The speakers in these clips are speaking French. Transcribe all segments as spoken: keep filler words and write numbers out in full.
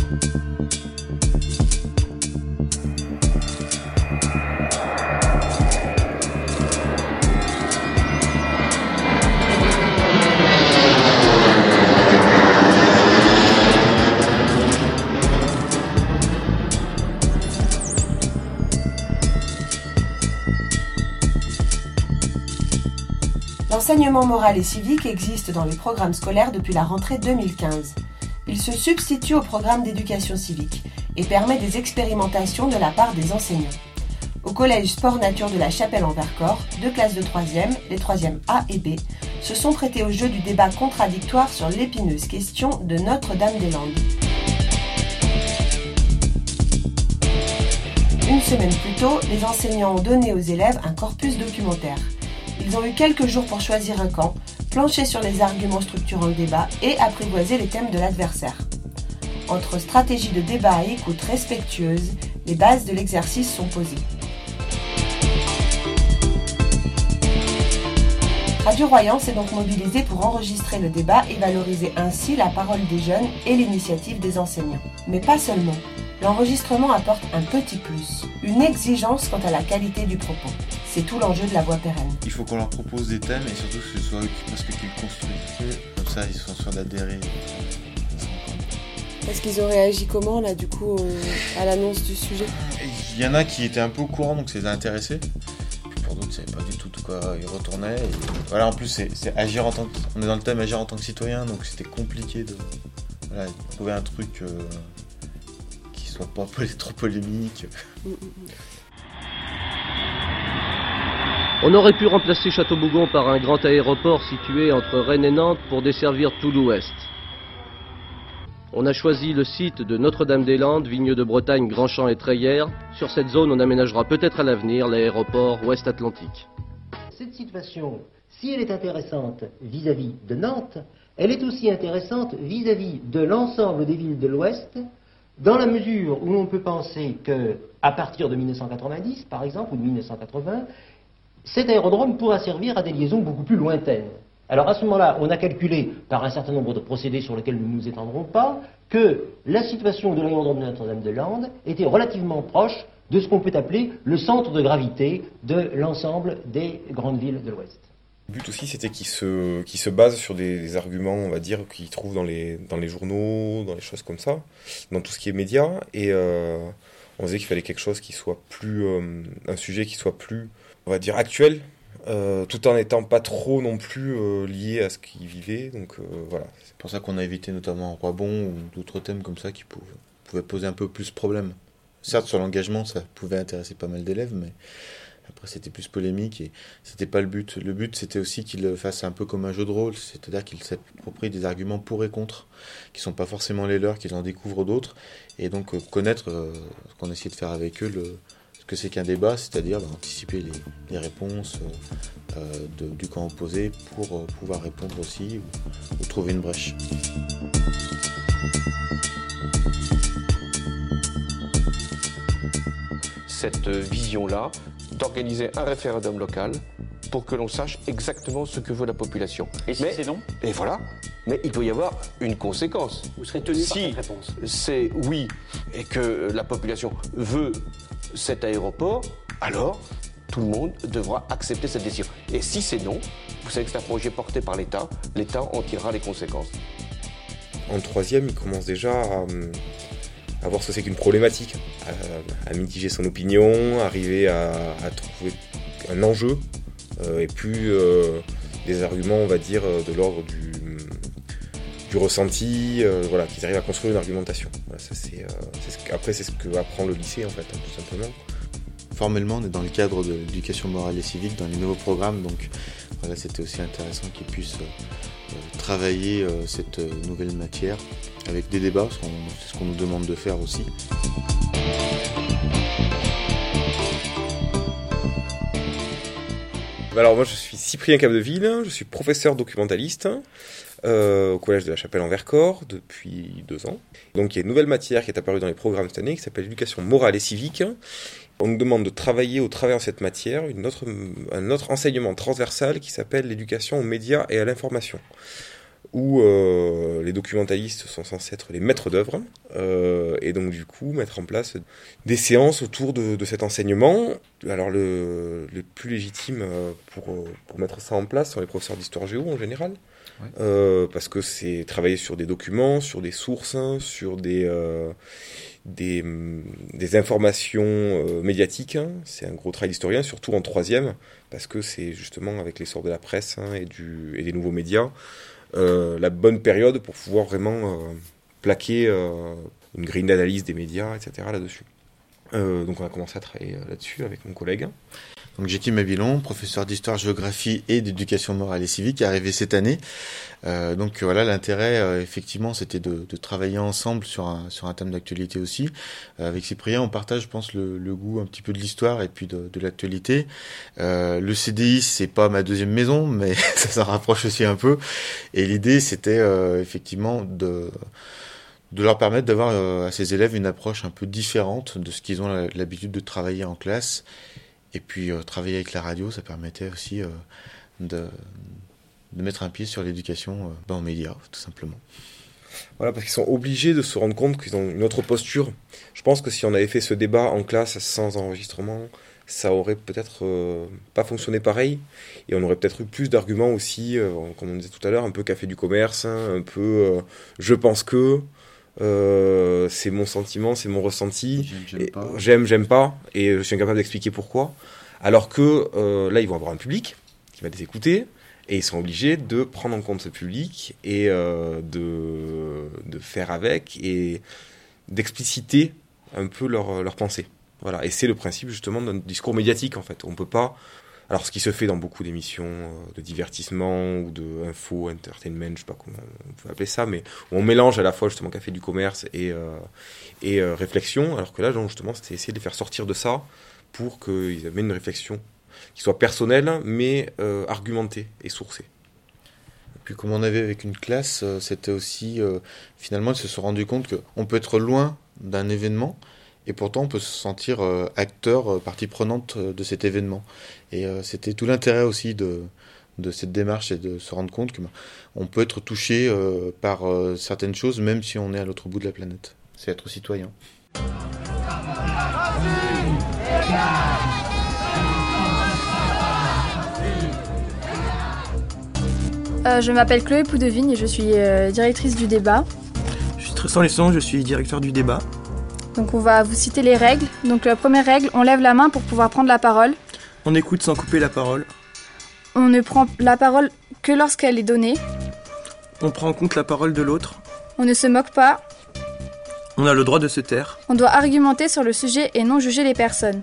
L'enseignement moral et civique existe dans les programmes scolaires depuis la rentrée deux mille quinze. Il se substitue au programme d'éducation civique et permet des expérimentations de la part des enseignants. Au collège Sport Nature de la Chapelle-en-Vercors, deux classes de troisième, les troisièmes A et B, se sont prêtées au jeu du débat contradictoire sur l'épineuse question de Notre-Dame-des-Landes. Une semaine plus tôt, les enseignants ont donné aux élèves un corpus documentaire. Ils ont eu quelques jours pour choisir un camp, plancher sur les arguments structurant le débat et apprivoiser les thèmes de l'adversaire. Entre stratégie de débat et écoute respectueuse, les bases de l'exercice sont posées. Radio Royan s'est donc mobilisé pour enregistrer le débat et valoriser ainsi la parole des jeunes et l'initiative des enseignants. Mais pas seulement. L'enregistrement apporte un petit plus, une exigence quant à la qualité du propos. C'est tout l'enjeu de la voie pérenne. Il faut qu'on leur propose des thèmes et surtout que ce soit eux qui, parce que qu'ils construisent. Comme ça, ils sont sûrs d'adhérer. Est-ce qu'ils ont réagi comment, là, du coup, à l'annonce du sujet ? Il y en a qui étaient un peu au courant, donc ça les a intéressés. Puis pour d'autres, ils ne savaient pas du tout de quoi ils retournaient. Et voilà, en plus, c'est, c'est agir en tant que, on est dans le thème agir en tant que citoyen, donc c'était compliqué de voilà, trouver un truc... Euh, pas trop polémique. On aurait pu remplacer Château-Bougon par un grand aéroport situé entre Rennes et Nantes pour desservir tout l'Ouest. On a choisi le site de Notre-Dame-des-Landes, Vigneux de Bretagne, Grand-Champ et Treillères. Sur cette zone, on aménagera peut-être à l'avenir l'aéroport Ouest-Atlantique. Cette situation, si elle est intéressante vis-à-vis de Nantes, elle est aussi intéressante vis-à-vis de l'ensemble des villes de l'Ouest, dans la mesure où l'on peut penser qu'à partir de mille neuf cent quatre-vingt-dix, par exemple, ou de mille neuf cent quatre-vingts, cet aérodrome pourra servir à des liaisons beaucoup plus lointaines. Alors à ce moment-là, on a calculé, par un certain nombre de procédés sur lesquels nous ne nous étendrons pas, que la situation de l'aérodrome de Notre-Dame-des-Landes était relativement proche de ce qu'on peut appeler le centre de gravité de l'ensemble des grandes villes de l'Ouest. Le but aussi, c'était qu'ils se, qu'ils se basent sur des, des arguments, on va dire, qu'ils trouvent dans les, dans les journaux, dans les choses comme ça, dans tout ce qui est médias. Et euh, on disait qu'il fallait quelque chose qui soit plus... Euh, un sujet qui soit plus, on va dire, actuel, euh, tout en n'étant pas trop non plus euh, lié à ce qu'ils vivaient. Donc euh, voilà. C'est pour ça qu'on a évité notamment Roibon ou d'autres thèmes comme ça qui pouvaient, pouvaient poser un peu plus problème. Certes, sur l'engagement, ça pouvait intéresser pas mal d'élèves, mais... Après, c'était plus polémique et c'était pas le but. Le but, c'était aussi qu'il le fasse un peu comme un jeu de rôle, c'est-à-dire qu'il s'approprie des arguments pour et contre, qui sont pas forcément les leurs, qu'ils en découvrent d'autres, et donc euh, connaître euh, ce qu'on essaie de faire avec eux, le, ce que c'est qu'un débat, c'est-à-dire bah, anticiper les, les réponses euh, de, du camp opposé pour euh, pouvoir répondre aussi ou, ou trouver une brèche. Cette vision-là, d'organiser un référendum local pour que l'on sache exactement ce que veut la population. Et si mais, c'est non ? Et voilà. Mais il doit y avoir une conséquence. Vous serez tenu si par cette réponse. C'est oui et que la population veut cet aéroport, alors tout le monde devra accepter cette décision. Et si c'est non, vous savez que c'est un projet porté par l'État, l'État en tirera les conséquences. En troisième, il commence déjà à... à voir ce que c'est qu'une problématique, à, à mitiger son opinion, arriver à, à trouver un enjeu, euh, et plus euh, des arguments, on va dire, de l'ordre du, du ressenti, euh, voilà, qu'ils arrivent à construire une argumentation. Voilà, ça, c'est, euh, c'est ce, après, c'est ce que apprend le lycée, en fait, hein, tout simplement. Formellement, on est dans le cadre de l'éducation morale et civique, dans les nouveaux programmes, donc voilà, c'était aussi intéressant qu'ils puissent euh, travailler euh, cette euh, nouvelle matière avec des débats, parce qu'on, c'est ce qu'on nous demande de faire aussi. Alors moi je suis Cyprien Capdeville, je suis professeur documentaliste euh, au collège de la Chapelle-en-Vercors depuis deux ans. Donc il y a une nouvelle matière qui est apparue dans les programmes cette année qui s'appelle l'éducation morale et civique. On nous demande de travailler au travers de cette matière une autre, un autre enseignement transversal qui s'appelle l'éducation aux médias et à l'information. où euh, les documentalistes sont censés être les maîtres d'œuvre, euh, et donc du coup mettre en place des séances autour de, de cet enseignement. Alors le, le plus légitime pour, pour mettre ça en place sont les professeurs d'histoire géo en général, ouais. euh, parce que c'est travailler sur des documents, sur des sources, sur des, euh, des, des informations euh, médiatiques. Hein. C'est un gros travail d'historien, surtout en troisième, parce que c'est justement avec l'essor de la presse hein, et, du, et des nouveaux médias, Euh, la bonne période pour pouvoir vraiment euh, plaquer euh, une grille d'analyse des médias, et cetera là-dessus. Euh, donc on a commencé à travailler là-dessus avec mon collègue. Donc Jackie Mabilon, professeur d'histoire-géographie et d'éducation morale et civique, est arrivé cette année. Euh, donc voilà, l'intérêt, euh, effectivement, c'était de, de travailler ensemble sur un, sur un thème d'actualité aussi. Euh, avec Cyprien, on partage, je pense, le, le goût un petit peu de l'histoire et puis de, de l'actualité. Euh, le C D I, c'est pas ma deuxième maison, mais ça s'en rapproche aussi un peu. Et l'idée, c'était euh, effectivement de... de leur permettre d'avoir euh, à ces élèves une approche un peu différente de ce qu'ils ont l'habitude de travailler en classe. Et puis euh, travailler avec la radio, ça permettait aussi euh, de, de mettre un pied sur l'éducation euh, ben, en médias, tout simplement. Voilà, parce qu'ils sont obligés de se rendre compte qu'ils ont une autre posture. Je pense que si on avait fait ce débat en classe sans enregistrement, ça aurait peut-être euh, pas fonctionné pareil. Et on aurait peut-être eu plus d'arguments aussi, euh, comme on disait tout à l'heure, un peu café du commerce, hein, un peu euh, je pense que... Euh, c'est mon sentiment, c'est mon ressenti. J'aime, j'aime et, pas. J'aime, j'aime pas. Et je suis incapable d'expliquer pourquoi. Alors que euh, là, ils vont avoir un public qui va les écouter. Et ils sont obligés de prendre en compte ce public et euh, de, de faire avec et d'expliciter un peu leur, leur pensée. Voilà. Et c'est le principe justement d'un discours médiatique en fait. On peut pas... Alors, ce qui se fait dans beaucoup d'émissions de divertissement ou de info, entertainment, je sais pas comment on peut appeler ça, mais où on mélange à la fois justement café du commerce et, euh, et euh, réflexion, alors que là, justement, c'était essayer de les faire sortir de ça pour qu'ils aient une réflexion qui soit personnelle, mais euh, argumentée et sourcée. Et puis, comme on avait avec une classe, c'était aussi, euh, finalement, ils se sont rendus compte qu'on peut être loin d'un événement, et pourtant on peut se sentir euh, acteur, euh, partie prenante euh, de cet événement. Et euh, c'était tout l'intérêt aussi de, de cette démarche et de se rendre compte que bah, on peut être touché euh, par euh, certaines choses même si on est à l'autre bout de la planète. C'est être citoyen. Euh, je m'appelle Chloé Poudevigne et je suis euh, directrice du débat. Je suis Tristan Lesson, je suis directeur du débat. Donc on va vous citer les règles. Donc la première règle, on lève la main pour pouvoir prendre la parole. On écoute sans couper la parole. On ne prend la parole que lorsqu'elle est donnée. On prend en compte la parole de l'autre. On ne se moque pas. On a le droit de se taire. On doit argumenter sur le sujet et non juger les personnes.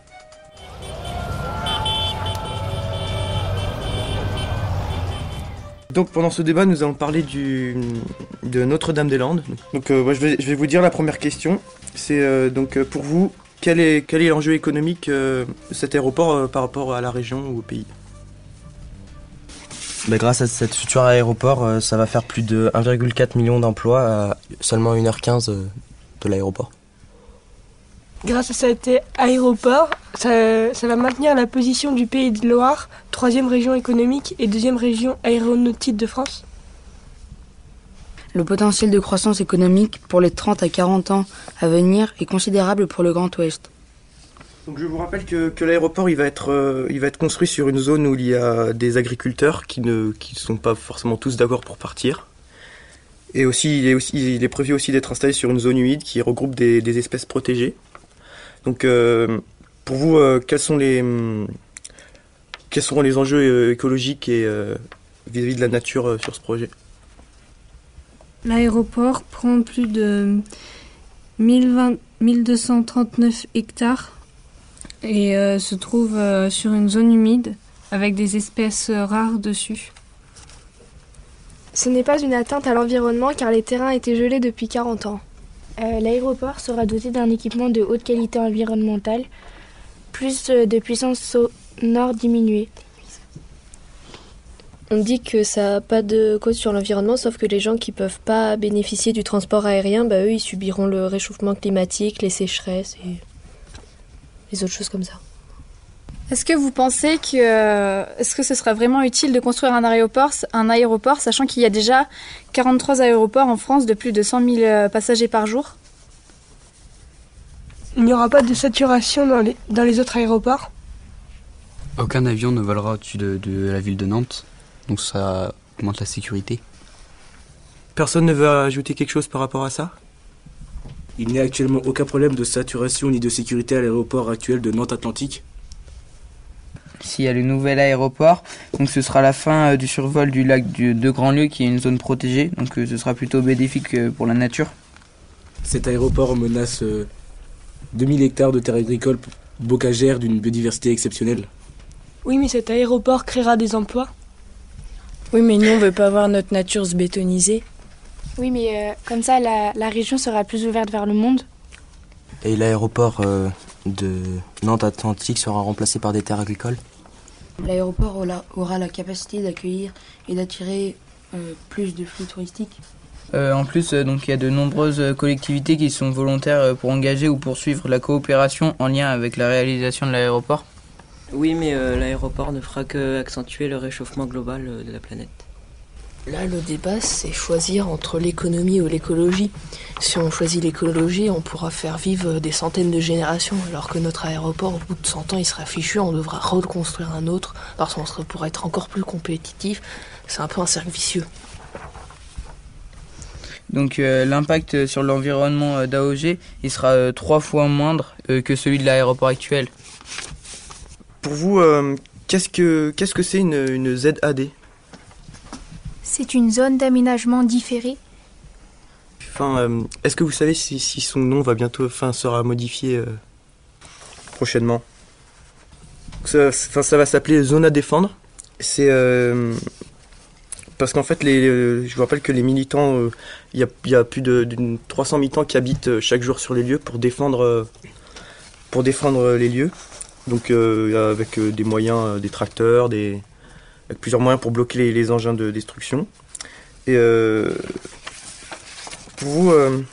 Donc pendant ce débat, nous allons parler du, de Notre-Dame-des-Landes. Donc euh, moi, je, vais, je vais vous dire la première question. C'est euh, donc euh, pour vous, quel est, quel est l'enjeu économique euh, de cet aéroport euh, par rapport à la région ou au pays ? Bah, grâce à cet futur aéroport, euh, ça va faire plus de un virgule quatre million d'emplois à seulement une heure quinze euh, de l'aéroport. Grâce à cet aéroport, ça, ça va maintenir la position du Pays de Loire, troisième région économique et deuxième région aéronautique de France. Le potentiel de croissance économique pour les trente à quarante ans à venir est considérable pour le Grand Ouest. Donc je vous rappelle que, que l'aéroport il va être euh, il va être construit sur une zone où il y a des agriculteurs qui ne qui sont pas forcément tous d'accord pour partir. Et aussi il est aussi il est prévu aussi d'être installé sur une zone humide qui regroupe des, des espèces protégées. Donc euh, pour vous euh, quels sont les hum, quels seront les enjeux euh, écologiques et euh, vis-à-vis de la nature euh, sur ce projet ? L'aéroport prend plus de mille deux cent trente-neuf hectares et euh, se trouve euh, sur une zone humide avec des espèces rares dessus. Ce n'est pas une atteinte à l'environnement car les terrains étaient gelés depuis quarante ans. Euh, l'aéroport sera doté d'un équipement de haute qualité environnementale, plus de puissance sonore diminuée. On dit que ça n'a pas de cause sur l'environnement, sauf que les gens qui ne peuvent pas bénéficier du transport aérien, bah, eux, ils subiront le réchauffement climatique, les sécheresses et les autres choses comme ça. Est-ce que vous pensez que, euh, est-ce que ce serait vraiment utile de construire un aéroport, un aéroport, sachant qu'il y a déjà quarante-trois aéroports en France de plus de cent mille passagers par jour? Il n'y aura pas de saturation dans les, dans les autres aéroports? Aucun avion ne volera au-dessus de, de la ville de Nantes, donc ça augmente la sécurité. Personne ne veut ajouter quelque chose par rapport à ça? Il n'y a actuellement aucun problème de saturation ni de sécurité à l'aéroport actuel de Nantes Atlantique. S'il y a le nouvel aéroport, donc ce sera la fin du survol du lac de Grandlieu qui est une zone protégée, donc ce sera plutôt bénéfique pour la nature. Cet aéroport menace deux mille hectares de terres agricoles bocagères d'une biodiversité exceptionnelle. Oui, mais cet aéroport créera des emplois. Oui, mais nous, on veut pas voir notre nature se bétoniser. Oui, mais euh, comme ça, la, la région sera plus ouverte vers le monde. Et l'aéroport euh, de Nantes Atlantique sera remplacé par des terres agricoles? L'aéroport aura, aura la capacité d'accueillir et d'attirer euh, plus de flux touristiques. Euh, en plus, euh, donc il y a de nombreuses collectivités qui sont volontaires pour engager ou poursuivre la coopération en lien avec la réalisation de l'aéroport. Oui, mais euh, l'aéroport ne fera qu'accentuer le réchauffement global euh, de la planète. Là, le débat, c'est choisir entre l'économie ou l'écologie. Si on choisit l'écologie, on pourra faire vivre des centaines de générations, alors que notre aéroport, au bout de cent ans, il sera fichu, on devra reconstruire un autre, parce qu'on sera pour être encore plus compétitif. C'est un peu un cercle vicieux. Donc euh, l'impact sur l'environnement euh, d'A O G, il sera euh, trois fois moindre euh, que celui de l'aéroport actuel. Pour vous, euh, qu'est-ce que qu'est-ce que c'est une, une Z A D? C'est une zone d'aménagement différée. Enfin, euh, est-ce que vous savez si, si son nom va bientôt, enfin, sera modifié euh, prochainement? Ça, enfin, ça va s'appeler zone à défendre. C'est euh, parce qu'en fait, les, les, je vous rappelle que les militants, il euh, y, a, y a plus de, de trois cents militants qui habitent chaque jour sur les lieux pour défendre, euh, pour défendre les lieux. Donc euh, avec euh, des moyens, euh, des tracteurs, des, avec plusieurs moyens pour bloquer les, les engins de destruction. Et euh, pour vous, euh,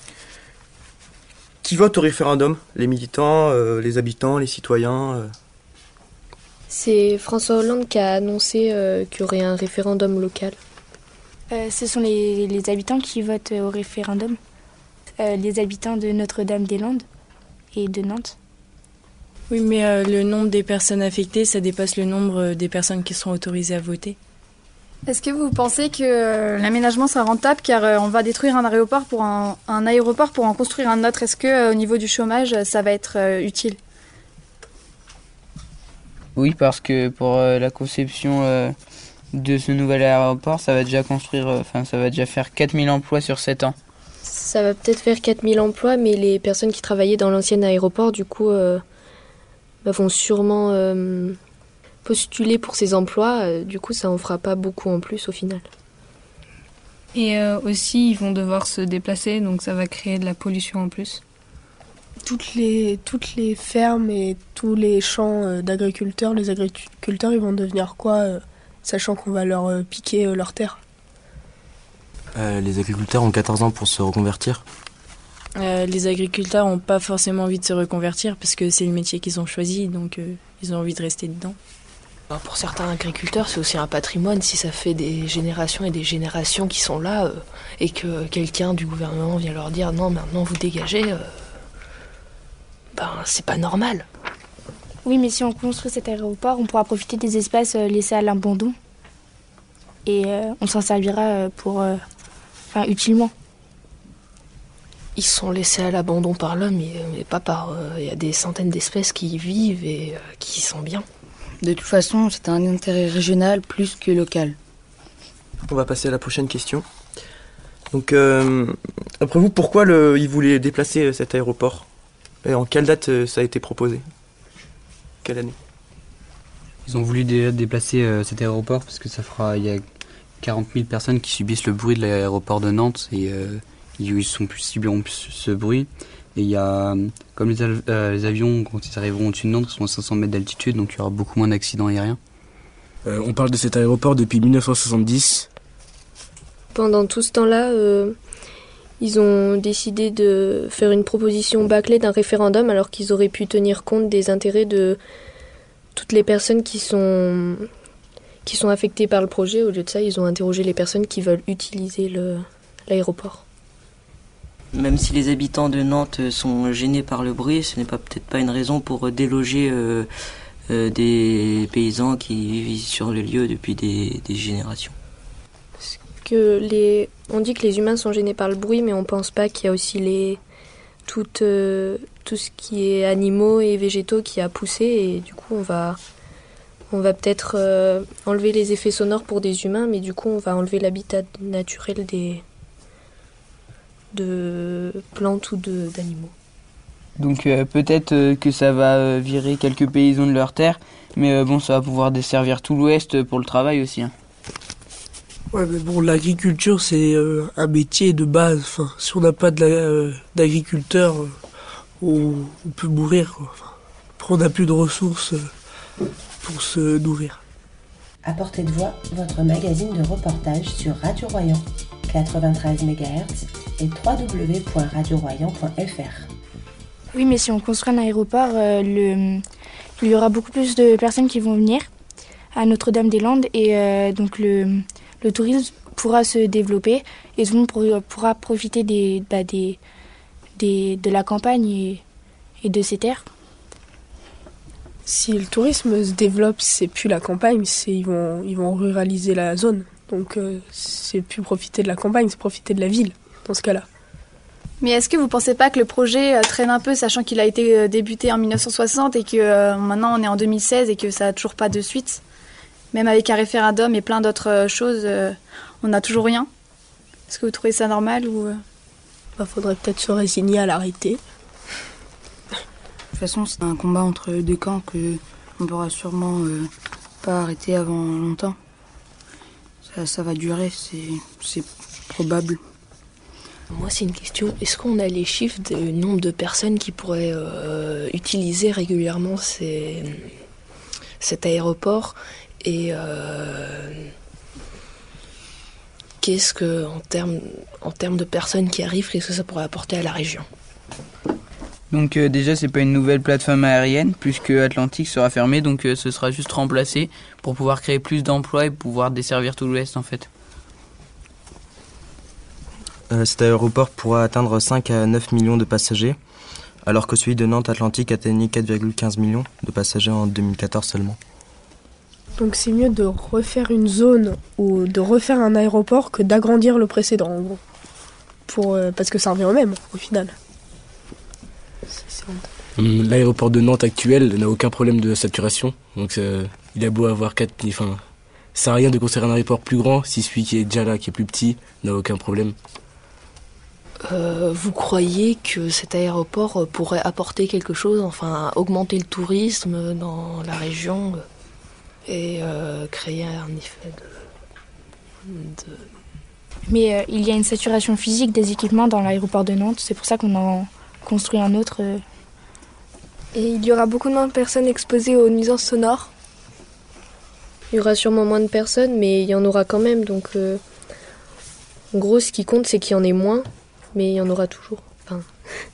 qui vote au référendum? Les militants, euh, les habitants, les citoyens euh... C'est François Hollande qui a annoncé euh, qu'il y aurait un référendum local. Euh, ce sont les, les habitants qui votent au référendum. Euh, les habitants de Notre-Dame-des-Landes et de Nantes. Oui, mais euh, le nombre des personnes affectées, ça dépasse le nombre des personnes qui seront autorisées à voter. Est-ce que vous pensez que euh, l'aménagement sera rentable car euh, on va détruire un aéroport pour un, un aéroport pour en construire un autre? Est-ce que euh, au niveau du chômage, ça va être euh, utile? Oui, parce que pour euh, la conception euh, de ce nouvel aéroport, ça va déjà construire, enfin, euh, ça va déjà faire quatre mille emplois sur sept ans. Ça va peut-être faire quatre mille emplois, mais les personnes qui travaillaient dans l'ancien aéroport, du coup, euh, bah, vont sûrement euh, postuler pour ces emplois. Euh, du coup, ça en fera pas beaucoup en plus au final. Et euh, aussi, ils vont devoir se déplacer, donc ça va créer de la pollution en plus. Toutes les, toutes les fermes et tous les champs euh, d'agriculteurs, les agriculteurs, ils vont devenir quoi, euh, sachant qu'on va leur euh, piquer euh, leurs terres? euh, Les agriculteurs ont quatorze ans pour se reconvertir. Euh, les agriculteurs n'ont pas forcément envie de se reconvertir parce que c'est le métier qu'ils ont choisi, donc euh, ils ont envie de rester dedans. Alors pour certains agriculteurs, c'est aussi un patrimoine. Si ça fait des générations et des générations qui sont là euh, et que quelqu'un du gouvernement vient leur dire non, maintenant vous dégagez, euh, ben c'est pas normal. Oui, mais si on construit cet aéroport, on pourra profiter des espaces euh, laissés à l'abandon et euh, on s'en servira euh, pour, euh, enfin, utilement. Ils sont laissés à l'abandon par l'homme, mais, mais pas par... Il euh, y a des centaines d'espèces qui y vivent et euh, qui y sont bien. De toute façon, c'est un intérêt régional plus que local. On va passer à la prochaine question. Donc, euh, après vous, pourquoi le, ils voulaient déplacer cet aéroport? Et en quelle date euh, ça a été proposé? Quelle année? Ils ont voulu déjà déplacer euh, cet aéroport parce que ça fera... Il y a quarante mille personnes qui subissent le bruit de l'aéroport de Nantes et... Euh, ils sont plus, subiront plus ce bruit. Et il y a, comme les, euh, les avions, quand ils arriveront au-dessus de Nantes, ils sont à cinq cents mètres d'altitude, donc il y aura beaucoup moins d'accidents aériens. Euh, on parle de cet aéroport depuis mille neuf cent soixante-dix. Pendant tout ce temps-là, euh, ils ont décidé de faire une proposition bâclée d'un référendum, alors qu'ils auraient pu tenir compte des intérêts de toutes les personnes qui sont, qui sont affectées par le projet. Au lieu de ça, ils ont interrogé les personnes qui veulent utiliser le, l'aéroport. Même si les habitants de Nantes sont gênés par le bruit, ce n'est pas, peut-être pas une raison pour déloger euh, euh, des paysans qui vivent sur le lieu depuis des, des générations. Parce que les, on dit que les humains sont gênés par le bruit, mais on ne pense pas qu'il y a aussi les, tout, euh, tout ce qui est animaux et végétaux qui a poussé. Et du coup, on va, on va peut-être euh, enlever les effets sonores pour des humains, mais du coup, on va enlever l'habitat naturel des... de plantes ou de, d'animaux. Donc euh, peut-être euh, que ça va euh, virer quelques paysans de leur terre, mais euh, bon, ça va pouvoir desservir tout l'Ouest pour le travail aussi. Hein. Ouais, mais bon, l'agriculture, c'est euh, un métier de base. Enfin, si on n'a pas de la, euh, d'agriculteur, euh, on, on peut mourir, quoi. Enfin, après, on n'a plus de ressources euh, pour se nourrir. À portée de voix, votre magazine de reportage sur Radio Royan, quatre-vingt-treize mégahertz et w w w point radio royan point f r. Oui, mais si on construit un aéroport, euh, le, il y aura beaucoup plus de personnes qui vont venir à Notre-Dame-des-Landes et euh, donc le, le tourisme pourra se développer et tout le monde pour, pourra profiter des, bah, des, des, de la campagne et, et de ses terres. Si le tourisme se développe, c'est plus la campagne, c'est, ils, vont, ils vont ruraliser la zone. Donc euh, c'est plus profiter de la campagne, c'est profiter de la ville, dans ce cas-là. Mais est-ce que vous ne pensez pas que le projet euh, traîne un peu, sachant qu'il a été euh, débuté en dix-neuf cent soixante et que euh, maintenant on est en deux mille seize et que ça n'a toujours pas de suite? Même avec un référendum et plein d'autres euh, choses, euh, on n'a toujours rien. Est-ce que vous trouvez ça normal ou euh... bah, faudrait peut-être se résigner à l'arrêter. De toute façon, c'est un combat entre deux camps que on pourra sûrement euh, pas arrêter avant longtemps. Ça, ça va durer, c'est, c'est probable. Moi, c'est une question. Est-ce qu'on a les chiffres du nombre de personnes qui pourraient euh, utiliser régulièrement ces, cet aéroport et euh, qu'est-ce que, en termes, en termes de personnes qui arrivent, qu'est-ce que ça pourrait apporter à la région? Donc euh, déjà, c'est pas une nouvelle plateforme aérienne, puisque Atlantique sera fermé, donc euh, ce sera juste remplacé pour pouvoir créer plus d'emplois et pouvoir desservir tout l'Ouest en fait. Euh, cet aéroport pourra atteindre cinq à neuf millions de passagers, alors que celui de Nantes Atlantique atteignait quatre virgule quinze millions de passagers en deux mille quatorze seulement. Donc c'est mieux de refaire une zone ou de refaire un aéroport que d'agrandir le précédent, en gros. Pour, euh, parce que ça revient au même, au final. L'aéroport de Nantes actuel n'a aucun problème de saturation, donc euh, il a beau avoir quatre... Enfin, ça sert à rien de construire un aéroport plus grand si celui qui est déjà là, qui est plus petit, n'a aucun problème. Euh, vous croyez que cet aéroport pourrait apporter quelque chose, enfin augmenter le tourisme dans la région et euh, créer un effet de... de... Mais euh, il y a une saturation physique des équipements dans l'aéroport de Nantes, c'est pour ça qu'on en construit un autre. Euh... Et il y aura beaucoup moins de personnes exposées aux nuisances sonores. Il y aura sûrement moins de personnes, mais il y en aura quand même. Donc, euh, en gros, ce qui compte, c'est qu'il y en ait moins, mais il y en aura toujours. Enfin...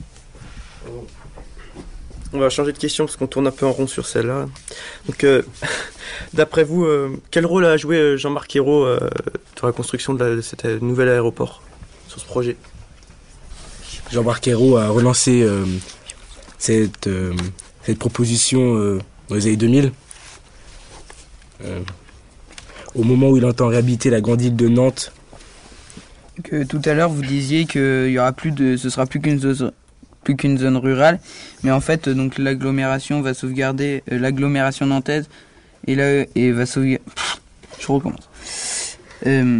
On va changer de question parce qu'on tourne un peu en rond sur celle-là. Donc, euh, d'après vous, euh, quel rôle a joué Jean-Marc Ayrault euh, dans la construction de, la, de cet nouvel aéroport, sur ce projet? Jean-Marc Ayrault a relancé euh, cette, euh, cette proposition euh, dans les années deux mille. Euh, au moment où il entend réhabiliter la grande île de Nantes. Que tout à l'heure vous disiez que y aura plus de, ce sera plus qu'une zone, plus qu'une zone rurale, mais en fait donc l'agglomération va sauvegarder euh, l'agglomération nantaise et là et va sauvegarder. Je recommence. Euh,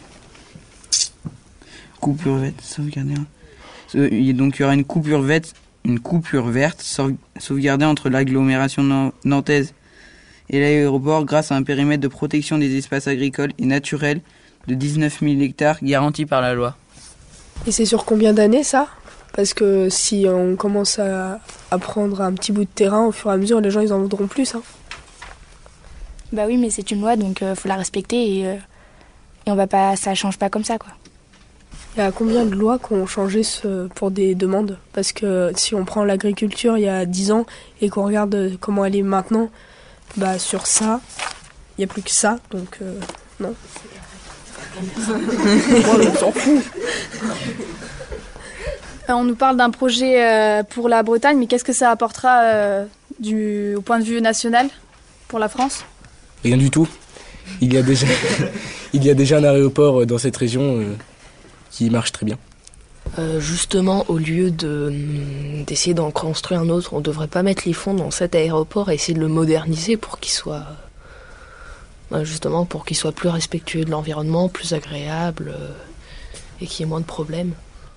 coupure verte, sauvegarder. Euh, donc il y aura une coupure verte, une coupure verte sauvegardée entre l'agglomération nantaise et l'aéroport grâce à un périmètre de protection des espaces agricoles et naturels de dix-neuf mille hectares garantis par la loi. Et c'est sur combien d'années ça? Parce que si on commence à, à prendre un petit bout de terrain, au fur et à mesure, les gens ils en voudront plus. Hein. Bah oui, mais c'est une loi, donc euh, faut la respecter et, euh, et on va pas, ça change pas comme ça, quoi. Il y a combien de lois qui ont changé ce, pour des demandes? Parce que si on prend l'agriculture il y a dix ans et qu'on regarde comment elle est maintenant, Bah sur ça, il n'y a plus que ça, donc euh, non. On s'en fout. On nous parle d'un projet euh, pour la Bretagne, mais qu'est-ce que ça apportera euh, du, au point de vue national pour la France ? Rien du tout. Il y a déjà, il y a déjà un aéroport dans cette région euh, qui marche très bien. Euh, justement, au lieu de, d'essayer d'en construire un autre, on devrait pas mettre les fonds dans cet aéroport et essayer de le moderniser pour qu'il soit, euh, justement, pour qu'il soit plus respectueux de l'environnement, plus agréable euh, et qu'il y ait moins de problèmes.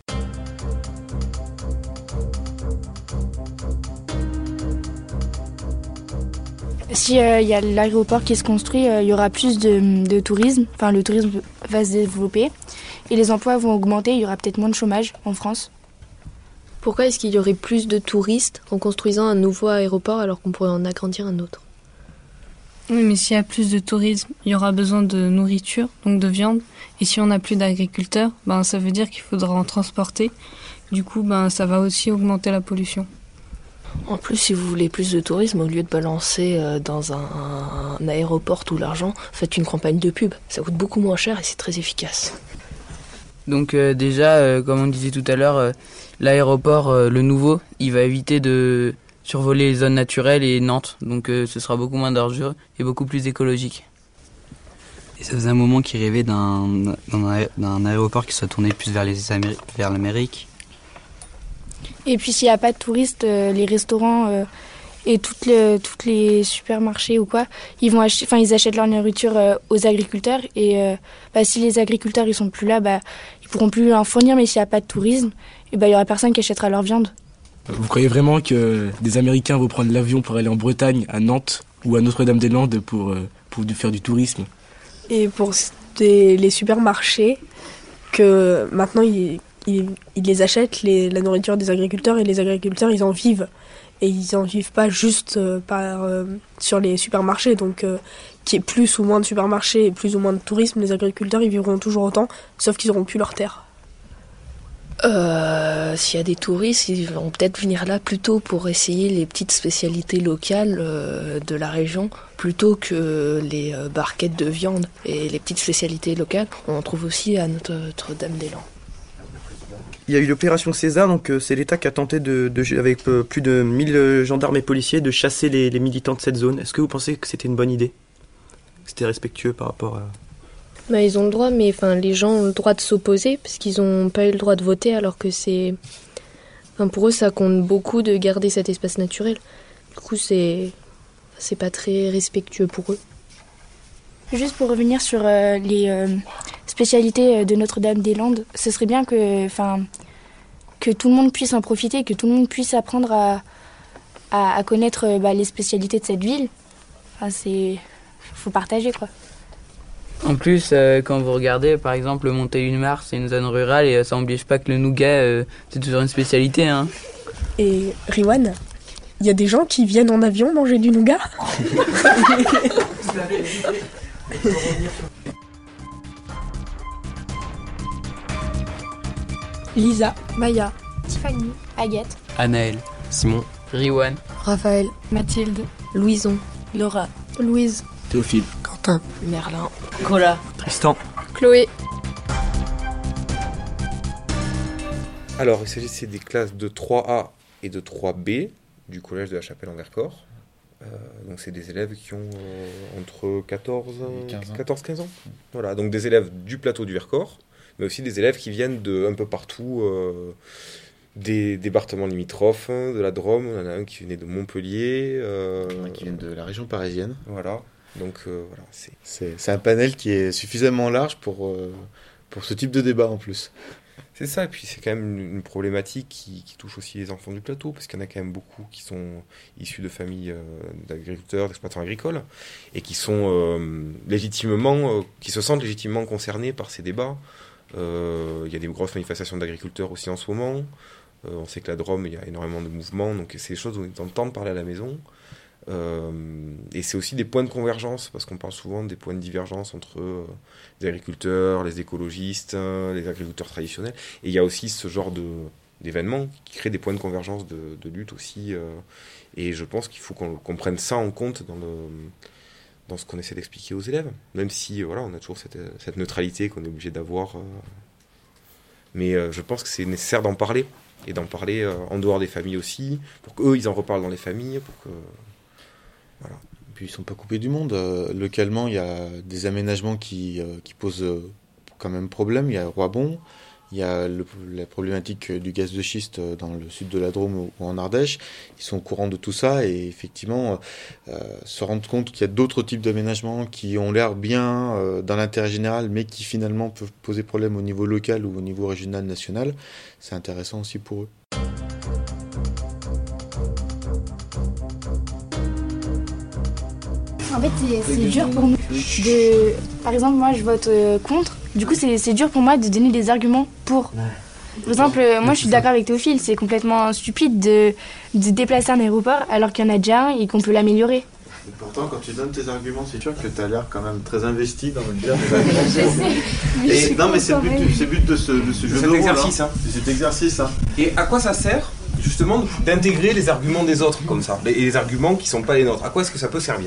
Si il euh, y a l'aéroport qui se construit, il euh, y aura plus de, de tourisme, enfin le tourisme va se développer et les emplois vont augmenter, il y aura peut-être moins de chômage en France. Pourquoi est-ce qu'il y aurait plus de touristes en construisant un nouveau aéroport alors qu'on pourrait en agrandir un autre ? Oui, mais s'il y a plus de tourisme, il y aura besoin de nourriture, donc de viande. Et si on n'a plus d'agriculteurs, ben, ça veut dire qu'il faudra en transporter. Du coup, ben, ça va aussi augmenter la pollution. En plus, si vous voulez plus de tourisme, au lieu de balancer dans un, un aéroport tout l'argent, faites une campagne de pub. Ça coûte beaucoup moins cher et c'est très efficace. Donc euh, déjà, euh, comme on disait tout à l'heure, euh, l'aéroport, euh, le nouveau, il va éviter de survoler les zones naturelles et Nantes. Donc euh, ce sera beaucoup moins dangereux et beaucoup plus écologique. Et ça faisait un moment qu'il rêvait d'un, d'un, d'un aéroport qui soit tourné plus vers, les Améri- vers l'Amérique. Et puis s'il n'y a pas de touristes, euh, les restaurants euh, et toutes les, toutes les supermarchés ou quoi, ils vont acheter, enfin ils achètent leur nourriture euh, aux agriculteurs et euh, bah, si les agriculteurs ils sont plus là, bah ils pourront plus en fournir. Mais s'il n'y a pas de tourisme, et bah il y aura personne qui achètera leur viande. Vous croyez vraiment que des Américains vont prendre l'avion pour aller en Bretagne, à Nantes ou à Notre-Dame-des-Landes pour euh, pour faire du tourisme ? Et pour des, les supermarchés, que maintenant ils Ils, ils les achètent, les, la nourriture des agriculteurs, et les agriculteurs, ils en vivent. Et ils en vivent pas juste euh, par, euh, sur les supermarchés. Donc, euh, qu'il y ait plus ou moins de supermarchés et plus ou moins de tourisme, les agriculteurs, ils vivront toujours autant, sauf qu'ils n'auront plus leur terre. Euh, s'il y a des touristes, ils vont peut-être venir là plutôt pour essayer les petites spécialités locales euh, de la région, plutôt que les euh, barquettes de viande. Et les petites spécialités locales, on en trouve aussi à Notre-Dame-des-Landes. Il y a eu l'opération César, donc euh, c'est l'État qui a tenté, de, de, avec euh, plus de mille gendarmes et policiers, de chasser les, les militants de cette zone. Est-ce que vous pensez que c'était une bonne idée ? C'était respectueux par rapport à... Bah, ils ont le droit, mais enfin, les gens ont le droit de s'opposer, parce qu'ils n'ont pas eu le droit de voter, alors que c'est... Enfin, pour eux, ça compte beaucoup de garder cet espace naturel. Du coup, c'est, c'est pas très respectueux pour eux. Juste pour revenir sur euh, les euh, spécialités de Notre-Dame-des-Landes, ce serait bien que, enfin, que tout le monde puisse en profiter, que tout le monde puisse apprendre à, à, à connaître euh, bah, les spécialités de cette ville. Enfin, c'est, faut partager, quoi. En plus, euh, quand vous regardez, par exemple, le Montélimar, c'est une zone rurale et euh, ça n'empêche pas que le nougat, euh, c'est toujours une spécialité. Hein. Et Riwan, il y a des gens qui viennent en avion manger du nougat. Lisa, Maya, Tiffany, Agathe, Anaël, Simon, Riwan, Raphaël, Mathilde, Louison, Laura, Louise, Théophile, Quentin, Merlin, Cola, Tristan, Chloé. Alors, il s'agissait des classes de trois A et de trois B du collège de la Chapelle-en-Vercors. Euh, donc, c'est des élèves qui ont euh, entre quatorze quinze ans. Voilà, donc des élèves du plateau du Vercors, mais aussi des élèves qui viennent de un peu partout, euh, des départements limitrophes, de la Drôme. On en a un qui venait de Montpellier. Euh, qui vient de la région parisienne. Voilà, donc euh, voilà. C'est... C'est, c'est un panel qui est suffisamment large pour, euh, pour ce type de débat en plus. C'est ça, et puis c'est quand même une, une problématique qui, qui touche aussi les enfants du plateau, parce qu'il y en a quand même beaucoup qui sont issus de familles euh, d'agriculteurs, d'exploitants agricoles, et qui sont euh, légitimement, euh, qui se sentent légitimement concernés par ces débats. Euh, il y a des grosses manifestations d'agriculteurs aussi en ce moment. Euh, on sait que la Drôme, il y a énormément de mouvements, donc c'est des choses dont ils entendent parler à la maison. Euh, et c'est aussi des points de convergence, parce qu'on parle souvent des points de divergence entre euh, les agriculteurs, les écologistes, euh, les agriculteurs traditionnels, et il y a aussi ce genre de, d'événements qui créent des points de convergence de, de lutte aussi. Euh, et je pense qu'il faut qu'on, qu'on prenne ça en compte dans, le, dans ce qu'on essaie d'expliquer aux élèves. Même si voilà, on a toujours cette, cette neutralité qu'on est obligé d'avoir. Euh, mais euh, je pense que c'est nécessaire d'en parler. Et d'en parler euh, en dehors des familles aussi, pour qu'eux, ils en reparlent dans les familles. Pour que, voilà. Puis ils ne sont pas coupés du monde. Euh, localement, il y a des aménagements qui, euh, qui posent euh, quand même problème. Il y a Roibon, il y a le, la problématique du gaz de schiste dans le sud de la Drôme ou, ou en Ardèche. Ils sont au courant de tout ça et effectivement, euh, se rendre compte qu'il y a d'autres types d'aménagements qui ont l'air bien euh, dans l'intérêt général, mais qui finalement peuvent poser problème au niveau local ou au niveau régional, national. C'est intéressant aussi pour eux. En fait, c'est, c'est dur pour nous de... Par exemple, moi, je vote euh, contre. Du coup, c'est, c'est dur pour moi de donner des arguments pour. Par exemple, euh, moi, je suis d'accord avec Théophile. C'est complètement stupide de, de déplacer un aéroport alors qu'il y en a déjà un et qu'on peut l'améliorer. Et pourtant, quand tu donnes tes arguments, c'est sûr que tu as l'air quand même très investi dans le dire des arguments. Je sais. Et, non, mais c'est le but, c'est le but de ce, de ce jeu cet de rôle, exercice. hein. Hein. C'est cet exercice. Hein. Et à quoi ça sert, justement, d'intégrer les arguments des autres comme ça, et les arguments qui ne sont pas les nôtres? À quoi est-ce que ça peut servir?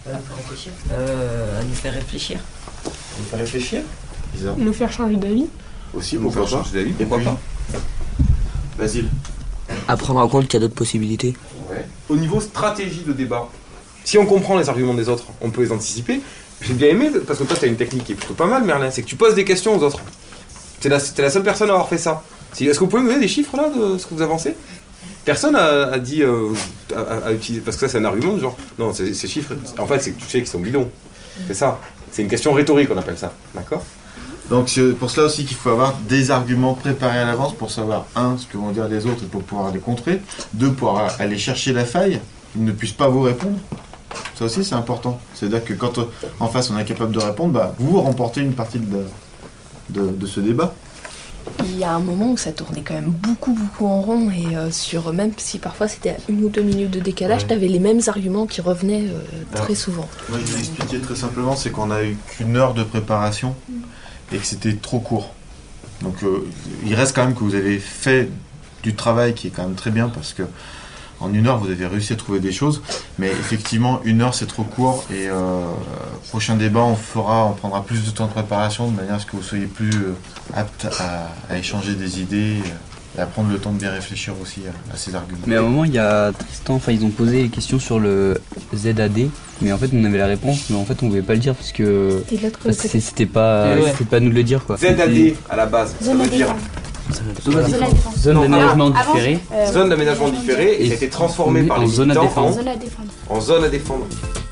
Euh, à nous faire réfléchir. Nous faire réfléchir Bizarre. Nous faire changer d'avis. Aussi, nous pourquoi faire pas changer d'avis, pourquoi puis, pas Basile. À prendre en compte qu'il y a d'autres possibilités. Ouais. Au niveau stratégie de débat, si on comprend les arguments des autres, on peut les anticiper. J'ai bien aimé, parce que toi, tu as une technique qui est plutôt pas mal, Merlin, c'est que tu poses des questions aux autres. T'es la, t'es la seule personne à avoir fait ça. C'est, est-ce que vous pouvez me donner des chiffres là de ce que vous avancez? Personne a, a dit, euh, a, a utilisé, parce que ça c'est un argument, genre, non, c'est, ces chiffres, en fait c'est que tu sais qu'ils sont bidons. C'est ça. C'est une question rhétorique, on appelle ça. D'accord? Donc c'est pour cela aussi qu'il faut avoir des arguments préparés à l'avance pour savoir, un, ce que vont dire les autres et pour pouvoir les contrer, deux, pour aller chercher la faille, ils ne puissent pas vous répondre. Ça aussi c'est important. C'est-à-dire que quand en face on est incapable de répondre, bah, vous remportez une partie de, de, de ce débat. Il y a un moment où ça tournait quand même beaucoup beaucoup en rond et euh, sur même si parfois c'était à une ou deux minutes de décalage, ouais. T'avais les mêmes arguments qui revenaient euh, très Alors, souvent. Moi je vais l'expliquer très simplement, c'est qu'on a eu qu'une heure de préparation et que c'était trop court. Donc euh, il reste quand même que vous avez fait du travail qui est quand même très bien parce que en une heure vous avez réussi à trouver des choses, mais effectivement une heure c'est trop court et euh, prochain débat on fera, on prendra plus de temps de préparation de manière à ce que vous soyez plus euh, apte à, à échanger des idées et à prendre le temps de bien réfléchir aussi à, à ces arguments. Mais à un moment il y a Tristan, enfin ils ont posé des questions sur le Z A D, mais en fait on avait la réponse, mais en fait on pouvait pas le dire parce que parce que c'était pas, ouais. c'était pas à nous de le dire quoi. Z A D à la base, ça veut dire Zone, zone d'aménagement différé. Euh, zone d'aménagement différé et ça a été transformé par les en zone à défendre. En zone à défendre.